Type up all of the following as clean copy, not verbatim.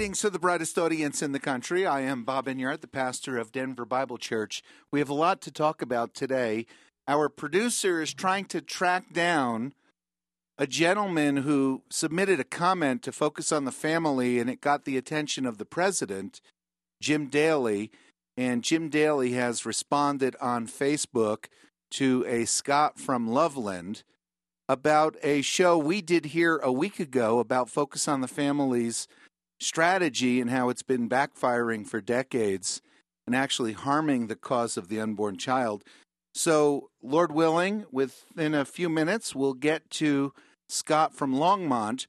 Greetings to the brightest audience in the country. I am Bob Enyart, the pastor of Denver Bible Church. We have a lot to talk about today. Our producer is trying to track down a gentleman who submitted a comment to focus on the family, and it got the attention of the president, Jim Daly. And Jim Daly has responded on Facebook to a Scott from Loveland about a show we did here a week ago about Focus on the Family's strategy and how it's been backfiring for decades and actually harming the cause of the unborn child. So, Lord willing, within a few minutes, we'll get to Scott from Longmont.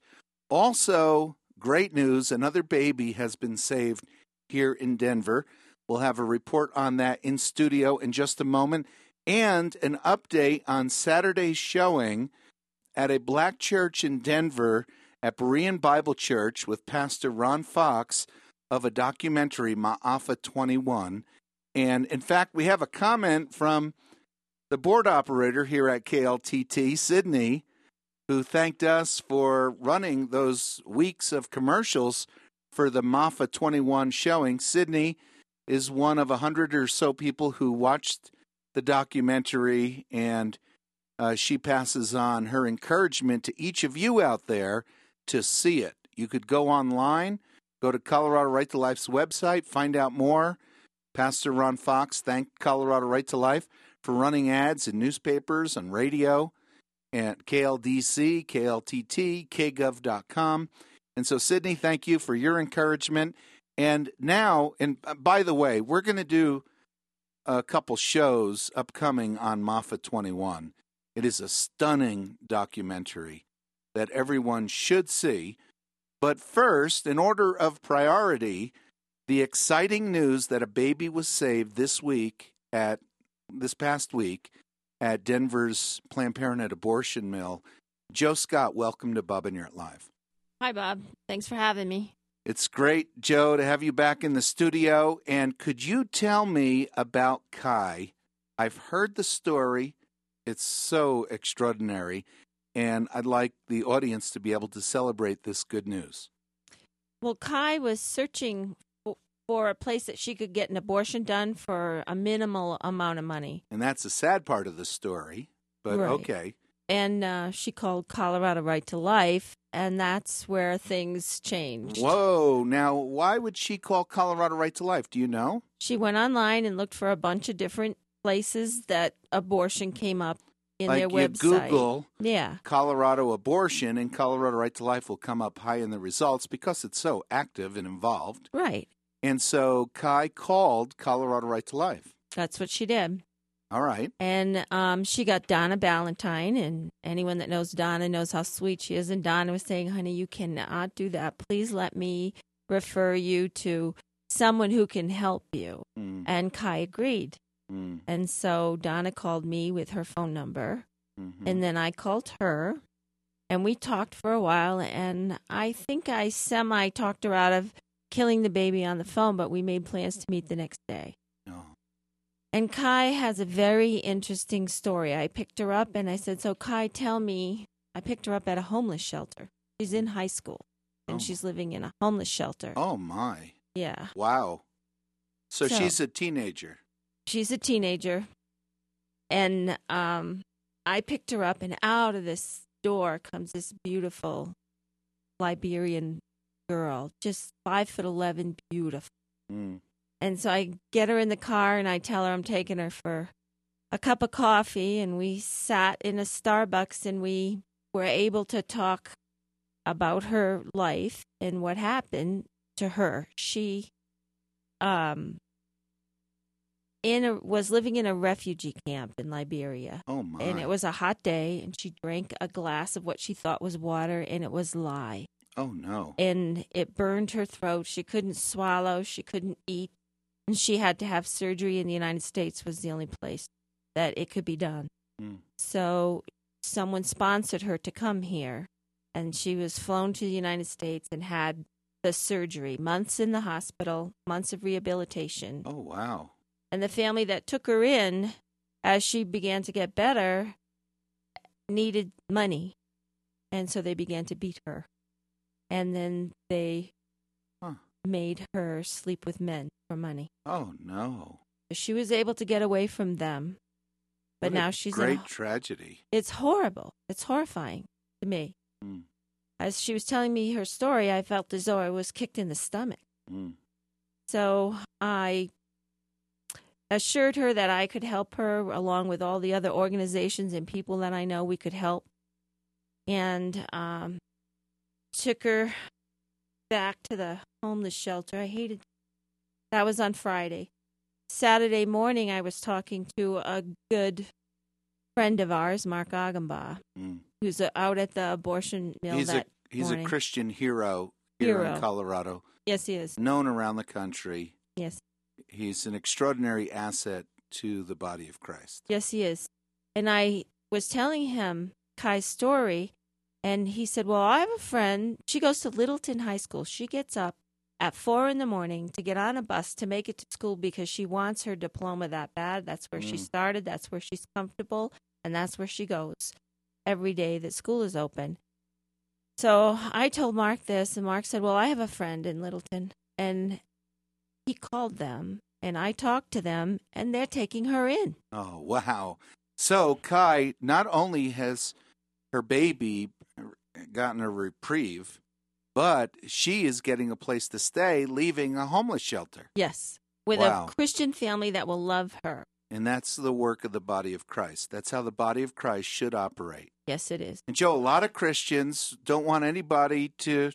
Also, great news, another baby has been saved here in Denver. We'll have a report on that in studio in just a moment, and an update on Saturday's showing at a black church in Denver at Berean Bible Church with Pastor Ron Fox of a documentary, Ma'afa 21. And in fact, we have a comment from the board operator here at KLTT, Sydney, who thanked us for running those weeks of commercials for the Ma'afa 21 showing. Sydney is one of 100 or so people who watched the documentary, and she passes on her encouragement to each of you out there to see it. You could go online, go to Colorado Right to Life's website, find out more. Pastor Ron Fox thanked Colorado Right to Life for running ads in newspapers and radio at KLDC, KLTT, KGov.com. And so, Sydney, thank you for your encouragement. And now, and by the way, we're going to do a couple shows upcoming on Ma'afa 21. It is a stunning documentary that everyone should see. But first, in order of priority, the exciting news that a baby was saved this past week at Denver's Planned Parenthood abortion mill. Joe Scott, welcome to Bob Enyart Live. Hi, Bob. Thanks for having me. It's great, Joe, to have you back in the studio. And could you tell me about Kai? I've heard the story. It's so extraordinary. And I'd like the audience to be able to celebrate this good news. Well, Kai was searching for a place that she could get an abortion done for a minimal amount of money. And that's the sad part of the story, but right. Okay. And she called Colorado Right to Life, and that's where things changed. Whoa. Now, why would she call Colorado Right to Life? Do you know? She went online and looked for a bunch of different places that abortion came up in like their website. Google yeah. Colorado abortion, and Colorado Right to Life will come up high in the results because it's so active and involved. Right. And so Kai called Colorado Right to Life. That's what she did. All right. And she got Donna Ballantyne, and anyone that knows Donna knows how sweet she is. And Donna was saying, honey, you cannot do that. Please let me refer you to someone who can help you. Mm. And Kai agreed. Mm. And so Donna called me with her phone number, and then I called her, and we talked for a while, and I think I semi-talked her out of killing the baby on the phone, but we made plans to meet the next day. Oh. And Kai has a very interesting story. I picked her up, and I said, so Kai, tell me, I picked her up at a homeless shelter. She's in high school, and she's living in a homeless shelter. Oh, my. Yeah. Wow. So she's a teenager. She's a teenager, and I picked her up, and out of this door comes this beautiful Liberian girl, just 5'11", beautiful. Mm. And so I get her in the car, and I tell her I'm taking her for a cup of coffee, and we sat in a Starbucks, and we were able to talk about her life and what happened to her. She was living in a refugee camp in Liberia. Oh, my. And it was a hot day, and she drank a glass of what she thought was water, and it was lye. Oh, no. And it burned her throat. She couldn't swallow. She couldn't eat. And she had to have surgery in the United States was the only place that it could be done. Mm. So someone sponsored her to come here, and she was flown to the United States and had the surgery. Months in the hospital, months of rehabilitation. Oh, wow. And the family that took her in, as she began to get better, needed money. And so they began to beat her. And then they made her sleep with men for money. Oh, no. She was able to get away from them, but What a now she's great tragedy. It's horrible. It's horrifying to me. Mm. As she was telling me her story, I felt as though I was kicked in the stomach. Mm. So I assured her that I could help her along with all the other organizations and people that I know we could help. And took her back to the homeless shelter. That was on Friday. Saturday morning, I was talking to a good friend of ours, Mark Agenbaugh, who's out at the abortion mill He's a Christian hero here in Colorado. Yes, he is. Known around the country. Yes. He's an extraordinary asset to the body of Christ. Yes, he is. And I was telling him Kai's story, and he said, well, I have a friend. She goes to Littleton High School. She gets up at 4 a.m. to get on a bus to make it to school because she wants her diploma that bad. That's where she started. That's where she's comfortable. And that's where she goes every day that school is open. So I told Mark this, and Mark said, well, I have a friend in Littleton. And he called them, and I talked to them, and they're taking her in. Oh, wow. So Kai, not only has her baby gotten a reprieve, but she is getting a place to stay, leaving a homeless shelter. Yes, with a Christian family that will love her. And that's the work of the body of Christ. That's how the body of Christ should operate. Yes, it is. And Joe, a lot of Christians don't want anybody to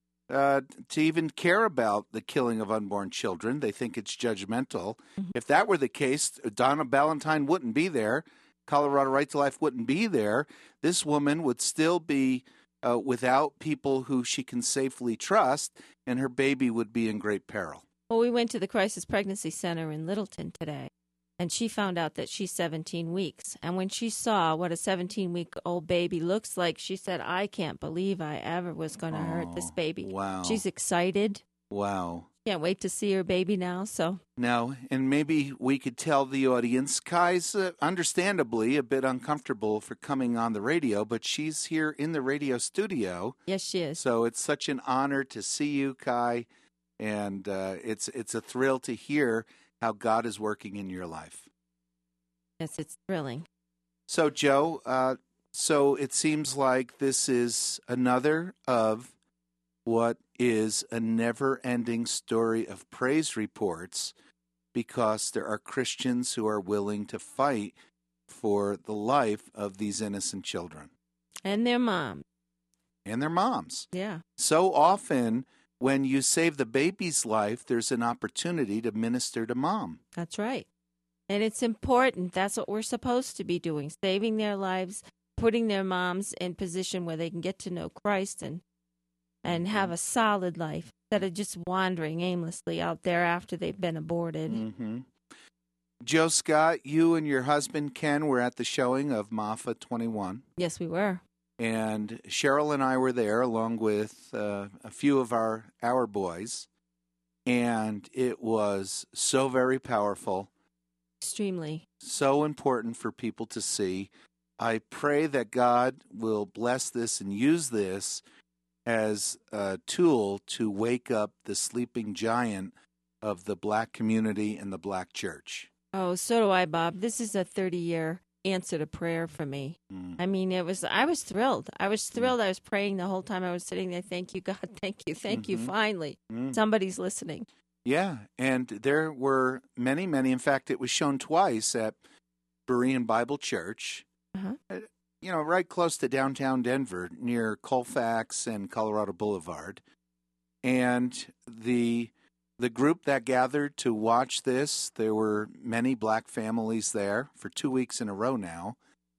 even care about the killing of unborn children. They think it's judgmental. Mm-hmm. If that were the case, Donna Ballantyne wouldn't be there. Colorado Right to Life wouldn't be there. This woman would still be without people who she can safely trust, and her baby would be in great peril. Well, we went to the Crisis Pregnancy Center in Littleton today, and she found out that she's 17 weeks. And when she saw what a 17-week-old baby looks like, she said, I can't believe I ever was going to hurt this baby. Wow. She's excited. Wow. Can't wait to see her baby now. Now, and maybe we could tell the audience, Kai's understandably a bit uncomfortable for coming on the radio, but she's here in the radio studio. Yes, she is. So it's such an honor to see you, Kai, and it's a thrill to hear how God is working in your life. Yes, it's thrilling. So, Joe, so it seems like this is another of what is a never-ending story of praise reports, because there are Christians who are willing to fight for the life of these innocent children. And their moms. And their moms. Yeah. So often, when you save the baby's life, there's an opportunity to minister to mom. That's right. And it's important. That's what we're supposed to be doing, saving their lives, putting their moms in position where they can get to know Christ and have a solid life instead of just wandering aimlessly out there after they've been aborted. Mm-hmm. Joe Scott, you and your husband Ken were at the showing of MAFA 21. Yes, we were. And Cheryl and I were there along with a few of our boys. And it was so very powerful. Extremely. So important for people to see. I pray that God will bless this and use this as a tool to wake up the sleeping giant of the black community and the black church. Oh, so do I, Bob. This is a 30-year answer to prayer for me. I mean, I was thrilled. I was thrilled. I was praying the whole time I was sitting there. Thank you, God. Thank you. Finally, somebody's listening. Yeah, and there were many. In fact, it was shown twice at Berean Bible Church. Right close to downtown Denver, near Colfax and Colorado Boulevard. And the group that gathered to watch this, there were many black families there for 2 weeks in a row now.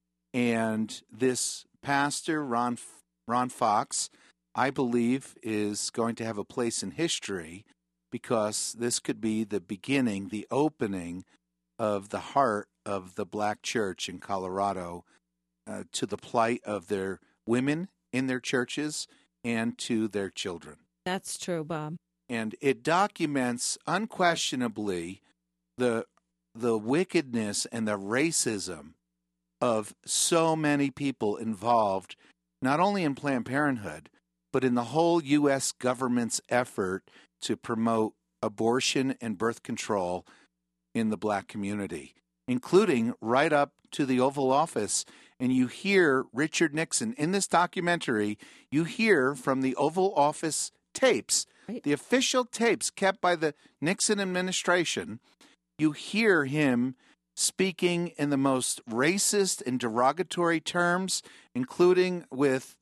And this pastor, Ron Fox, I believe is going to have a place in history, because this could be the beginning, the opening of the heart of the black church in Colorado, to the plight of their women in their churches and to their children. That's true, Bob. And it documents unquestionably the wickedness and the racism of so many people involved, not only in Planned Parenthood, but in the whole U.S. government's effort to promote abortion and birth control in the black community, including right up to the Oval Office. And you hear Richard Nixon in this documentary, you hear from the Oval Office tapes, Right. the official tapes kept by the Nixon administration, you hear him speaking in the most racist and derogatory terms, including with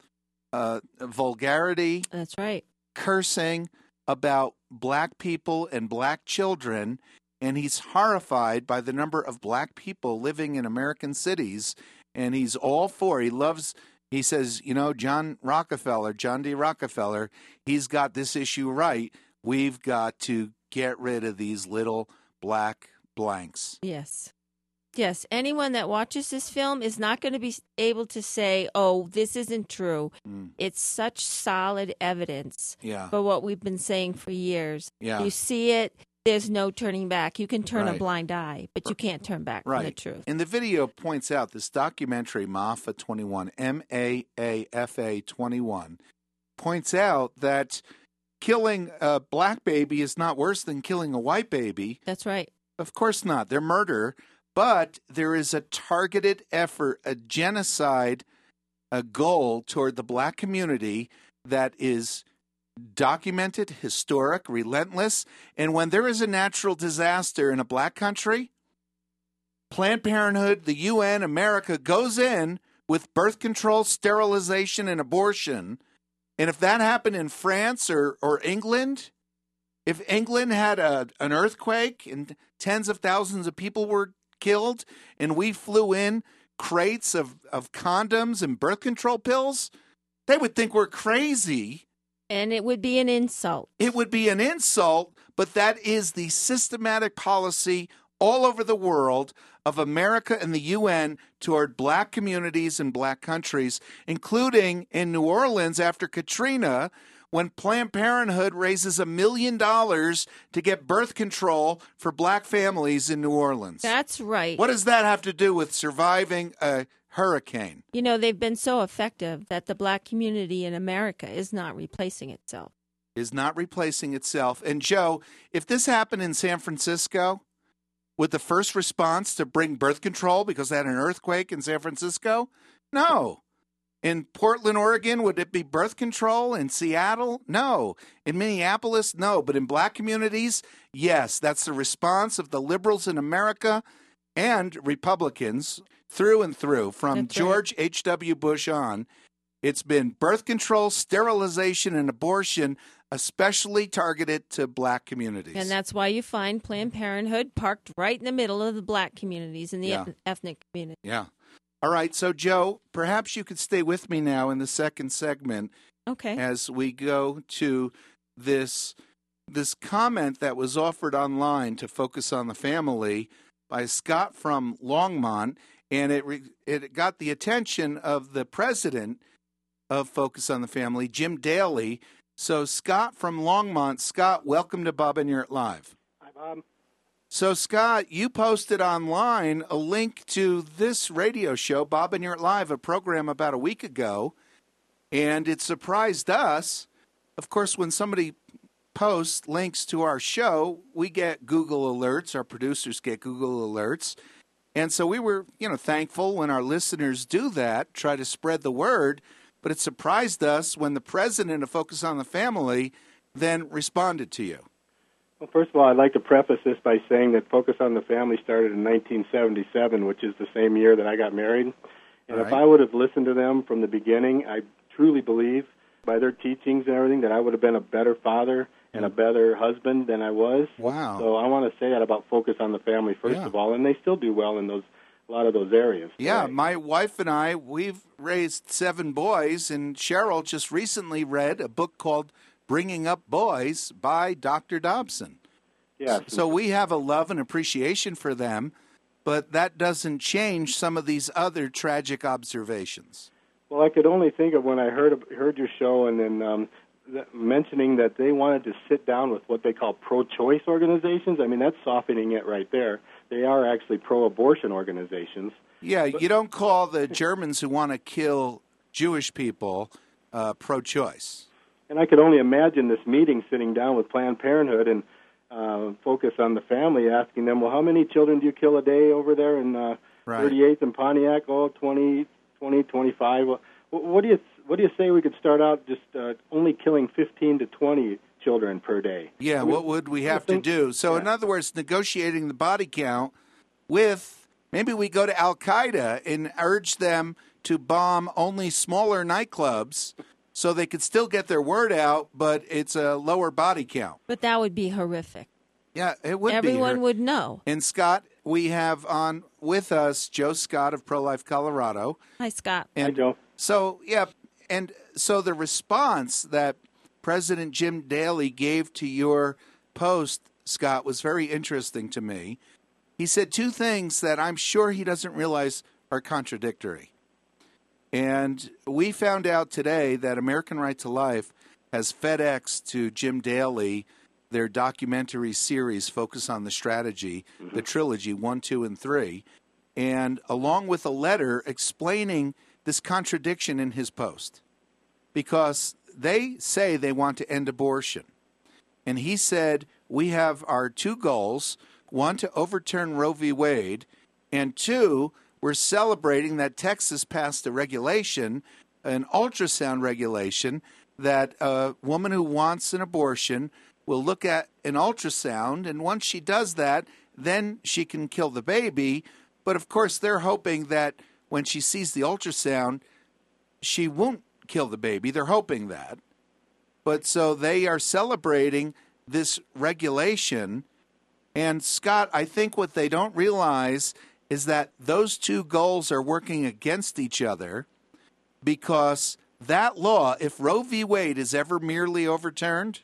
vulgarity, That's right. cursing about black people and black children. And he's horrified by the number of black people living in American cities. And he's all for, he says, John D. Rockefeller, he's got this issue right. We've got to get rid of these little black blanks. Yes. Yes. Anyone that watches this film is not going to be able to say, oh, this isn't true. It's such solid evidence for what we've been saying for years. Yeah. You see it. There's no turning back. You can turn a Right. blind eye, but you can't turn back from the truth. And the video points out this documentary, Maafa 21, MAAFA 21, points out that killing a black baby is not worse than killing a white baby. That's right. Of course not. They're murder. But there is a targeted effort, a genocide, a goal toward the black community that is documented, historic, relentless. And when there is a natural disaster in a black country, Planned Parenthood, the UN, America goes in with birth control, sterilization, and abortion. And if that happened in France or England, if England had an earthquake and tens of thousands of people were killed and we flew in crates of condoms and birth control pills, they would think we're crazy. And it would be an insult. It would be an insult, but that is the systematic policy all over the world of America and the UN toward black communities and black countries, including in New Orleans after Katrina, when Planned Parenthood raises $1 million to get birth control for black families in New Orleans. That's right. What does that have to do with surviving a hurricane? They've been so effective that the black community in America is not replacing itself. Is not replacing itself. And Joe, if this happened in San Francisco, would the first response to bring birth control because they had an earthquake in San Francisco? No. In Portland, Oregon, would it be birth control? In Seattle? No. In Minneapolis? No. But in black communities, yes. That's the response of the liberals in America and Republicans through and through. From That's right. George H.W. Bush on, it's been birth control, sterilization, and abortion, especially targeted to black communities. And that's why you find Planned Parenthood parked right in the middle of the black communities and the ethnic community. Yeah. All right. So, Joe, perhaps you could stay with me now in the second segment. Okay. As we go to this comment that was offered online to Focus on the Family by Scott from Longmont, and it got the attention of the president of Focus on the Family, Jim Daly. So, Scott from Longmont, Scott, welcome to Bob and Yurt Live. Hi, Bob. So, Scott, you posted online a link to this radio show, Bob and Yurt Live, a program about a week ago, and it surprised us. Of course, when somebody posts links to our show, we get Google alerts. Our producers get Google alerts. And so we were, thankful when our listeners do that, try to spread the word. But it surprised us when the president of Focus on the Family then responded to you. Well, first of all, I'd like to preface this by saying that Focus on the Family started in 1977, which is the same year that I got married. And if I would have listened to them from the beginning, I truly believe by their teachings and everything that I would have been a better father and a better husband than I was. Wow. So I want to say that about Focus on the Family, first of all, and they still do well in a lot of those areas. Yeah, right? My wife and I, we've raised 7 boys, and Cheryl just recently read a book called Bringing Up Boys by Dr. Dobson. Yes. So we have a love and appreciation for them, but that doesn't change some of these other tragic observations. Well, I could only think of when I heard your show and then mentioning that they wanted to sit down with what they call pro-choice organizations. I mean, that's softening it right there. They are actually pro-abortion organizations. Yeah, you don't call the Germans who want to kill Jewish people pro-choice. And I could only imagine this meeting sitting down with Planned Parenthood and Focus on the Family, asking them, well, how many children do you kill a day over there in 38th and Pontiac? Oh, 20, 25. Well, what do you say we could start out just only killing 15 to 20 children per day? Yeah, what would we have to do? So, in other words, negotiating the body count with, maybe we go to Al-Qaeda and urge them to bomb only smaller nightclubs so they could still get their word out, but it's a lower body count. But that would be horrific. Yeah, it would be. Everyone would know. And Scott, we have on with us Joe Scott of Pro-Life Colorado. Hi, Scott. Hi, Joe. So, and so the response that President Jim Daly gave to your post, Scott, was very interesting to me. He said two things that I'm sure he doesn't realize are contradictory. And we found out today that American Right to Life has FedExed to Jim Daly their documentary series, Focus on the Strategy, the trilogy 1, 2, and 3, and along with a letter explaining this contradiction in his post. Because they say they want to end abortion. And he said, we have our two goals, one, to overturn Roe v. Wade, and two, we're celebrating that Texas passed a regulation, an ultrasound regulation, that a woman who wants an abortion will look at an ultrasound, and once she does that, then she can kill the baby. But, of course, they're hoping that when she sees the ultrasound, she won't kill the baby. They're hoping that. But so they are celebrating this regulation. And, Scott, I think what they don't realize is that those two goals are working against each other, because that law, if Roe v. Wade is ever merely overturned,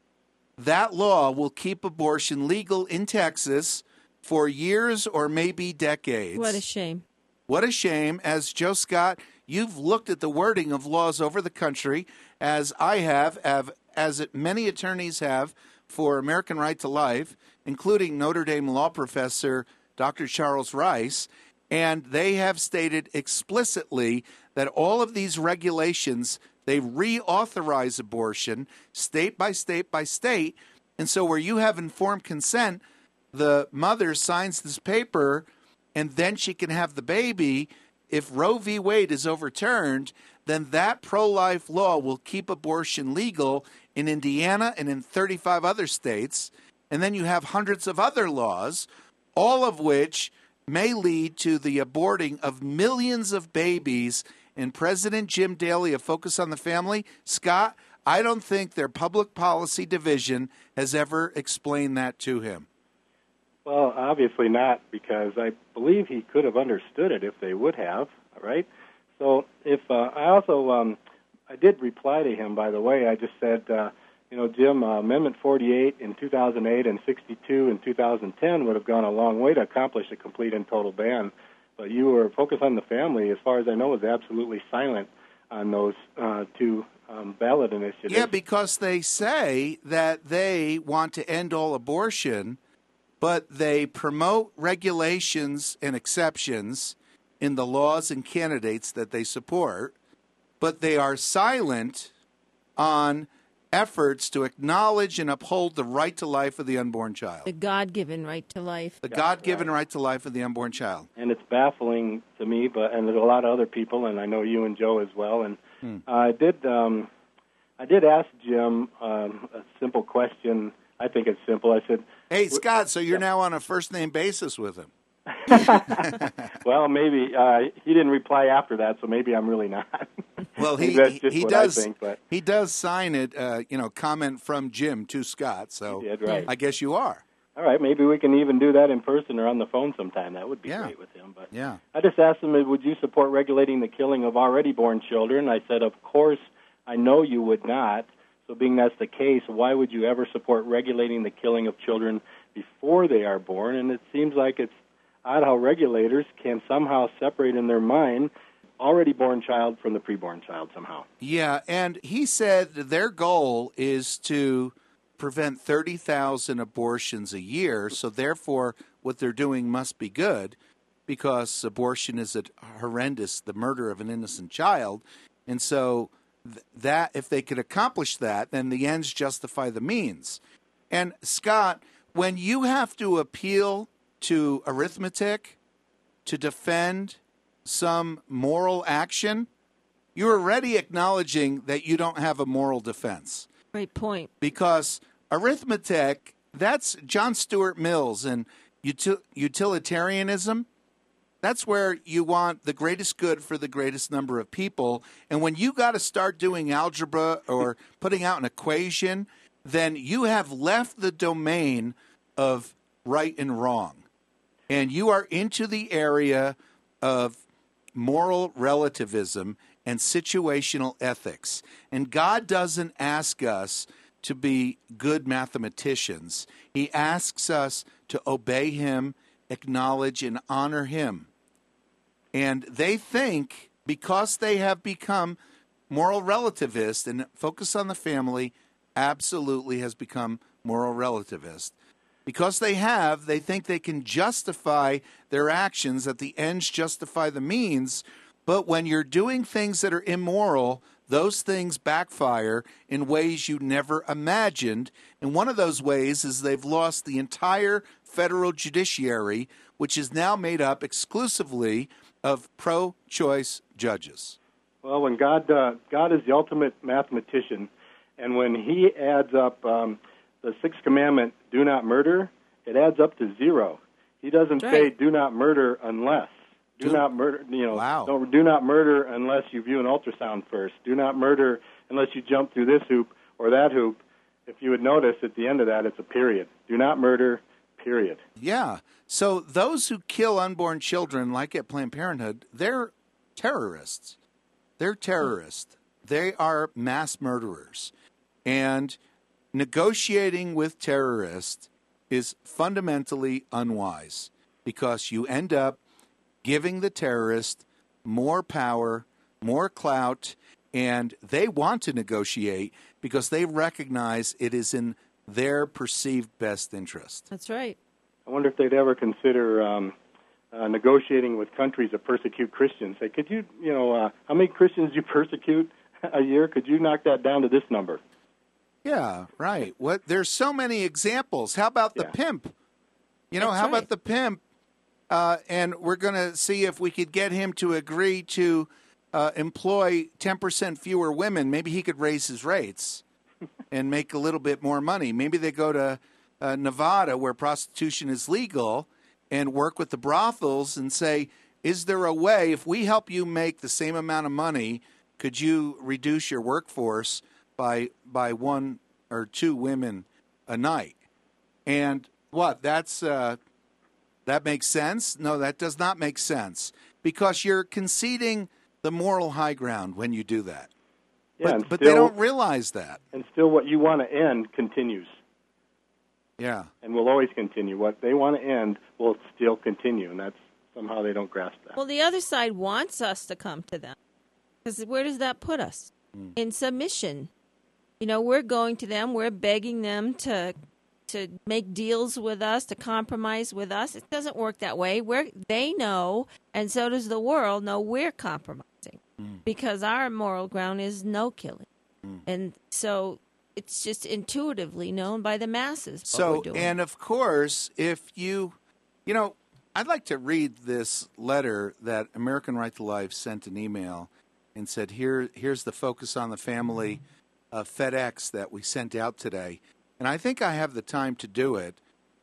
that law will keep abortion legal in Texas for years or maybe decades. What a shame. What a shame. As Joe Scott, you've looked at the wording of laws over the country, as I have, as many attorneys have for American Right to Life, including Notre Dame law professor Dr. Charles Rice, and they have stated explicitly that all of these regulations, they reauthorize abortion state by state by state. And so where you have informed consent, the mother signs this paper and then she can have the baby. If Roe v. Wade is overturned, then that pro-life law will keep abortion legal in Indiana and in 35 other states. And then you have hundreds of other laws, all of which may lead to the aborting of millions of babies. And President Jim Daly of Focus on the Family, Scott, I don't think their public policy division has ever explained that to him. Well, obviously not, because I believe he could have understood it if they would have, right? So if I did reply to him, by the way. I just said, Jim, Amendment 48 in 2008 and 62 in 2010 would have gone a long way to accomplish a complete and total ban. But you were focused on the family, as far as I know, was absolutely silent on those two ballot initiatives. Yeah, because they say that they want to end all abortion, but they promote regulations and exceptions in the laws and candidates that they support, but they are silent on efforts to acknowledge and uphold the right to life of the unborn child. The God-given right to life. The God-given right to life of the unborn child. And it's baffling to me, and there's a lot of other people, and I know you and Joe as well. And I did ask Jim a simple question. I think it's simple. I said, "Hey, Scott, so you're now on a first-name basis with him." Well, maybe he didn't reply after that, so maybe I'm really not. Well, he does. I think, but he does sign it. Comment from Jim to Scott. So did, right. I guess you are. All right, maybe we can even do that in person or on the phone sometime. That would be great with him. But I just asked him, would you support regulating the killing of already born children? I said, of course, I know you would not. So being that's the case, why would you ever support regulating the killing of children before they are born? And it seems like it's odd how regulators can somehow separate in their mind already born child from the preborn child somehow. Yeah, and he said their goal is to prevent 30,000 abortions a year, so therefore what they're doing must be good, because abortion is horrendous, the murder of an innocent child. And so that if they could accomplish that, then the ends justify the means. And Scott, when you have to appeal to arithmetic to defend some moral action, you're already acknowledging that you don't have a moral defense. Great point. Because arithmetic, that's John Stuart Mills and utilitarianism. That's where you want the greatest good for the greatest number of people. And when you got to start doing algebra or putting out an equation, then you have left the domain of right and wrong. And you are into the area of moral relativism and situational ethics. And God doesn't ask us to be good mathematicians. He asks us to obey him, acknowledge and honor him. And they think because they have become moral relativists and Focus on the Family absolutely has become moral relativist. Because they think they can justify their actions, that the ends justify the means. But when you're doing things that are immoral, those things backfire in ways you never imagined. And one of those ways is they've lost the entire federal judiciary, which is now made up exclusively of pro-choice judges. Well, when God is the ultimate mathematician, and when he adds up the sixth commandment, do not murder, it adds up to 0. He doesn't say do not murder unless. Do not murder, Wow. Do not murder unless you view an ultrasound first. Do not murder unless you jump through this hoop or that hoop. If you would notice, at the end of that, it's a period. Do not murder, period. Yeah. So those who kill unborn children, like at Planned Parenthood, they're terrorists. They're terrorists. They are mass murderers. And negotiating with terrorists is fundamentally unwise because you end up giving the terrorist more power, more clout, and they want to negotiate because they recognize it is in their perceived best interest. That's right. I wonder if they'd ever consider negotiating with countries that persecute Christians. Say, could you, how many Christians do you persecute a year? Could you knock that down to this number? Yeah, right. There's so many examples. How about the pimp? How about the pimp? And we're going to see if we could get him to agree to employ 10% fewer women. Maybe he could raise his rates and make a little bit more money. Maybe they go to Nevada, where prostitution is legal, and work with the brothels and say, is there a way, if we help you make the same amount of money, could you reduce your workforce by 1 or 2 women a night? And what? That makes sense? No, that does not make sense, because you're conceding the moral high ground when you do that. Yeah, but they don't realize that. And still what you want to end continues. Yeah. And will always continue. What they want to end will still continue, and that's somehow they don't grasp that. Well, the other side wants us to come to them, because where does that put us? In submission. We're going to them, we're begging them to make deals with us, to compromise with us. It doesn't work that way. They know, and so does the world, know we're compromising because our moral ground is no killing. And so it's just intuitively known by the masses what we're doing. And of course, if I'd like to read this letter that American Right to Life sent an email and said, here's the Focus on the Family FedEx that we sent out today. And I think I have the time to do it.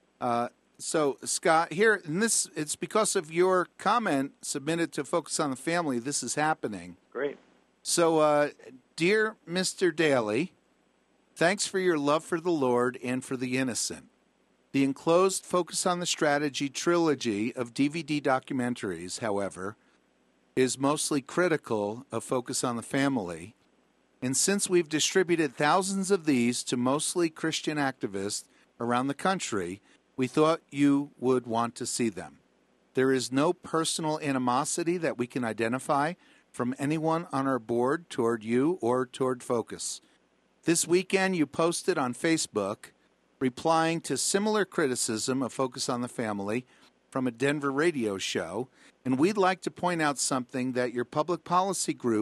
So, Scott, here, and it's because of your comment submitted to Focus on the Family, this is happening. Great. So, dear Mr. Daly, thanks for your love for the Lord and for the innocent. The enclosed Focus on the Strategy trilogy of DVD documentaries, however, is mostly critical of Focus on the Family. And since we've distributed thousands of these to mostly Christian activists around the country, we thought you would want to see them. There is no personal animosity that we can identify from anyone on our board toward you or toward Focus. This weekend you posted on Facebook, replying to similar criticism of Focus on the Family from a Denver radio show, and we'd like to point out something that your public policy group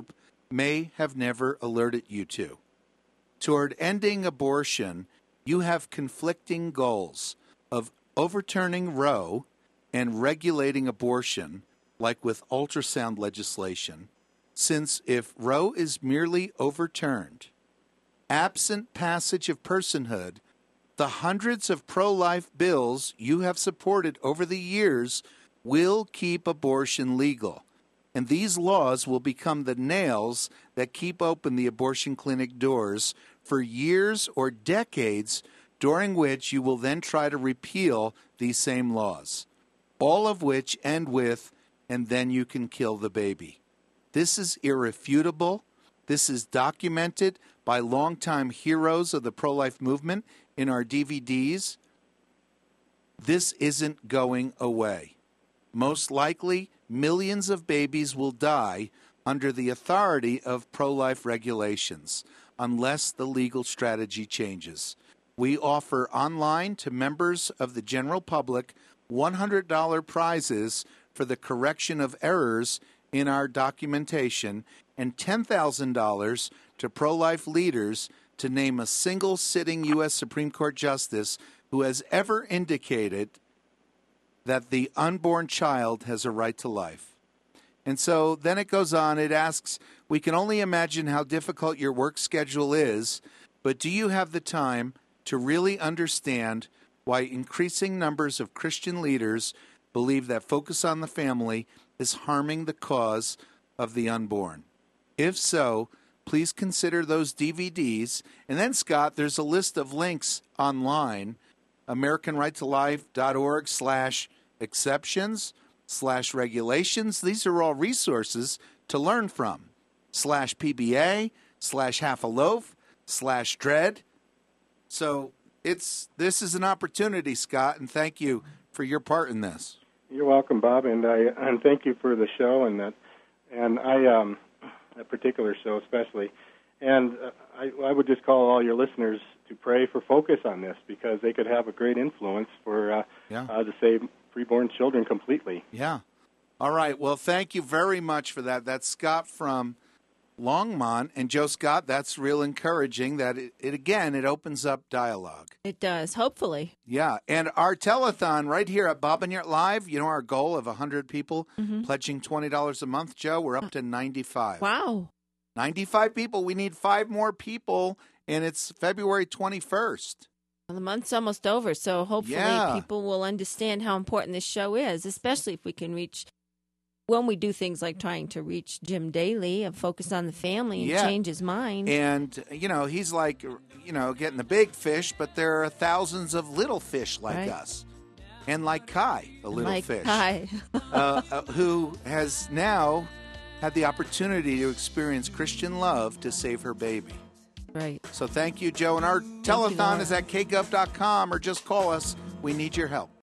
may have never alerted you to. Toward ending abortion, you have conflicting goals of overturning Roe and regulating abortion, like with ultrasound legislation, since if Roe is merely overturned, absent passage of personhood, the hundreds of pro-life bills you have supported over the years will keep abortion legal. And these laws will become the nails that keep open the abortion clinic doors for years or decades, during which you will then try to repeal these same laws, all of which end with, and then you can kill the baby. This is irrefutable. This is documented by longtime heroes of the pro-life movement in our DVDs. This isn't going away. Most likely, millions of babies will die under the authority of pro-life regulations, unless the legal strategy changes. We offer online to members of the general public $100 prizes for the correction of errors in our documentation and $10,000 to pro-life leaders to name a single sitting U.S. Supreme Court justice who has ever indicated that the unborn child has a right to life. And so then it goes on, it asks, we can only imagine how difficult your work schedule is, but do you have the time to really understand why increasing numbers of Christian leaders believe that focus on the family is harming the cause of the unborn? If so, please consider those DVDs. And then, Scott, there's a list of links online, AmericanRightToLife.org/exceptions/regulations. These are all resources to learn from. /PBA/half-a-loaf/dread. So this is an opportunity, Scott, and thank you for your part in this. You're welcome, Bob, and thank you for the show and that particular show especially. And I would just call all your listeners to pray for focus on this, because they could have a great influence for to save preborn children completely. Yeah. All right. Well, thank you very much for that. That's Scott from Longmont. And Joe Scott, that's real encouraging that it opens up dialogue. It does, hopefully. Yeah. And our telethon right here at Bob and Yurt Live, our goal of 100 people pledging $20 a month, Joe, we're up to 95. Wow. 95 people. We need 5 more people, and it's February 21st. Well, the month's almost over, so hopefully people will understand how important this show is, especially if we can reach, when we do things like trying to reach Jim Daly and focus on the family and change his mind. And, he's like, getting the big fish, but there are thousands of little fish like us. And like Kai, a little fish. Kai. Who has now had the opportunity to experience Christian love to save her baby. Right. So thank you, Joe. And our telethon is at kgov.com, or just call us. We need your help.